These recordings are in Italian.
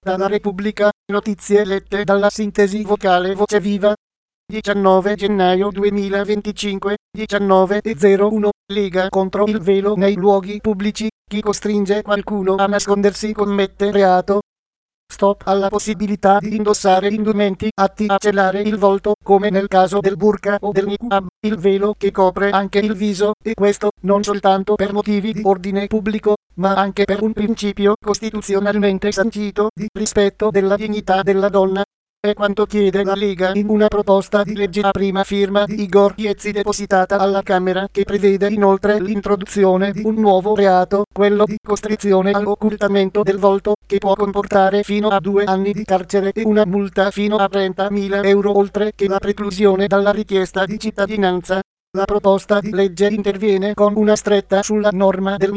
Dalla Repubblica, notizie lette dalla sintesi vocale Voce Viva. 19 gennaio 2025, 19:01, Lega contro il velo nei luoghi pubblici, chi costringe qualcuno a nascondersi commette reato. Stop alla possibilità di indossare indumenti atti a celare il volto, come nel caso del burqa o del niqab, il velo che copre anche il viso, e questo non soltanto per motivi di ordine pubblico, ma anche per un principio costituzionalmente sancito di rispetto della dignità della donna. È quanto chiede la Lega in una proposta di legge a prima firma di Igor Iezzi depositata alla Camera, che prevede inoltre l'introduzione di un nuovo reato, quello di costrizione all'occultamento del volto, che può comportare fino a 2 anni di carcere e una multa fino a 30.000 euro, oltre che la preclusione dalla richiesta di cittadinanza. La proposta di legge interviene con una stretta sulla norma del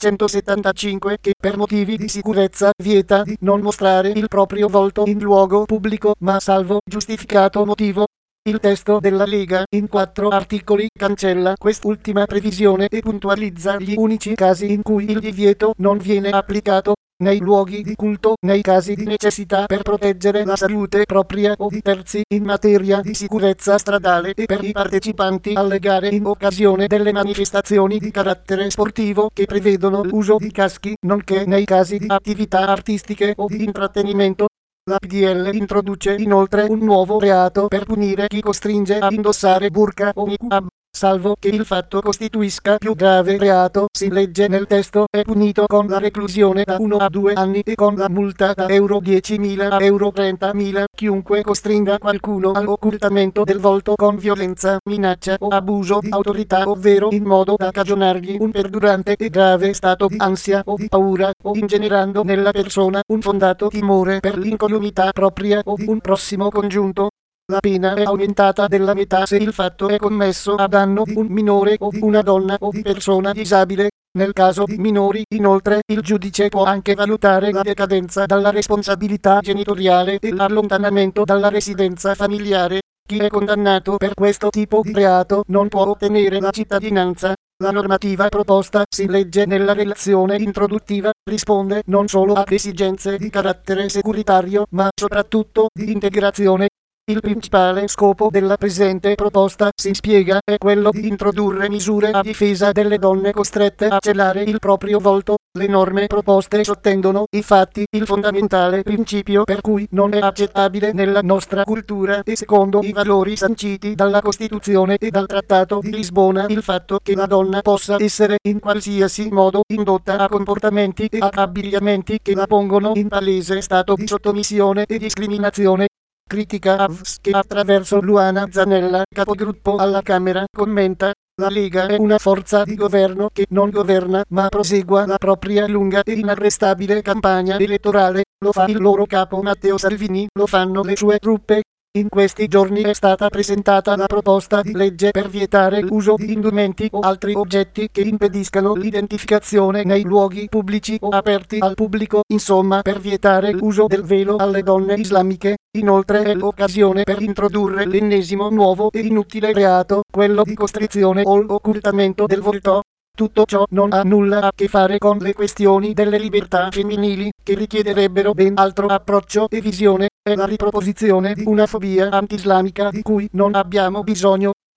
1975 che per motivi di sicurezza vieta di non mostrare il proprio volto in luogo pubblico, ma salvo giustificato motivo. Il testo della Lega in 4 articoli cancella quest'ultima previsione e puntualizza gli unici casi in cui il divieto non viene applicato: nei luoghi di culto, nei casi di necessità per proteggere la salute propria o di terzi, in materia di sicurezza stradale e per i partecipanti alle gare in occasione delle manifestazioni di carattere sportivo che prevedono l'uso di caschi, nonché nei casi di attività artistiche o di intrattenimento. La PDL introduce inoltre un nuovo reato per punire chi costringe a indossare burqa o niqab, salvo che il fatto costituisca più grave reato. Si legge nel testo: è punito con la reclusione da 1 a 2 anni e con la multa da euro 10.000 a euro 30.000 chiunque costringa qualcuno all'occultamento del volto con violenza, minaccia o abuso di autorità, ovvero in modo da cagionargli un perdurante e grave stato di ansia o di paura, o ingenerando nella persona un fondato timore per l'incolumità propria o di un prossimo congiunto. La pena è aumentata della metà se il fatto è commesso a danno di un minore o di una donna o di persona disabile. Nel caso di minori, inoltre, il giudice può anche valutare la decadenza dalla responsabilità genitoriale e l'allontanamento dalla residenza familiare. Chi è condannato per questo tipo di reato non può ottenere la cittadinanza. La normativa proposta, si legge nella relazione introduttiva, risponde non solo ad esigenze di carattere securitario, ma soprattutto di integrazione. Il principale scopo della presente proposta, si spiega, è quello di introdurre misure a difesa delle donne costrette a celare il proprio volto. Le norme proposte sottendono, infatti, il fondamentale principio per cui non è accettabile nella nostra cultura e secondo i valori sanciti dalla Costituzione e dal Trattato di Lisbona il fatto che la donna possa essere in qualsiasi modo indotta a comportamenti e a abbigliamenti che la pongono in palese stato di sottomissione e discriminazione. Critica AVS, che attraverso Luana Zanella, capogruppo alla Camera, commenta: la Lega è una forza di governo che non governa, ma prosegua la propria lunga e inarrestabile campagna elettorale. Lo fa il loro capo Matteo Salvini, lo fanno le sue truppe. In questi giorni è stata presentata la proposta di legge per vietare l'uso di indumenti o altri oggetti che impediscano l'identificazione nei luoghi pubblici o aperti al pubblico, insomma per vietare l'uso del velo alle donne islamiche. Inoltre è l'occasione per introdurre l'ennesimo nuovo e inutile reato, quello di costrizione o occultamento del volto. Tutto ciò non ha nulla a che fare con le questioni delle libertà femminili, che richiederebbero ben altro approccio e visione. È la riproposizione di una fobia anti-islamica di cui non abbiamo bisogno.